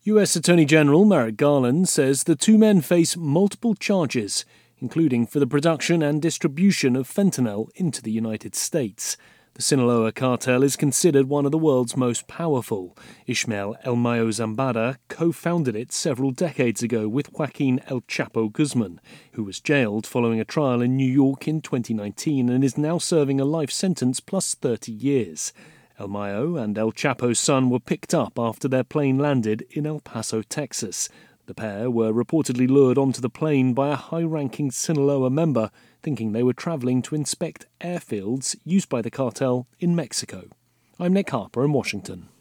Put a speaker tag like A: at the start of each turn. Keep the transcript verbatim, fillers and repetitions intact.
A: U S Attorney General Merrick Garland says the two men face multiple charges, including for the production and distribution of fentanyl into the United States. The Sinaloa cartel is considered one of the world's most powerful. Ishmael El Mayo Zambada co-founded it several decades ago with Joaquin El Chapo Guzman, who was jailed following a trial in New York in twenty nineteen and is now serving a life sentence plus thirty years. El Mayo and El Chapo's son were picked up after their plane landed in El Paso, Texas. The pair were reportedly lured onto the plane by a high-ranking Sinaloa member, thinking they were travelling to inspect airfields used by the cartel in Mexico. I'm Nick Harper in Washington.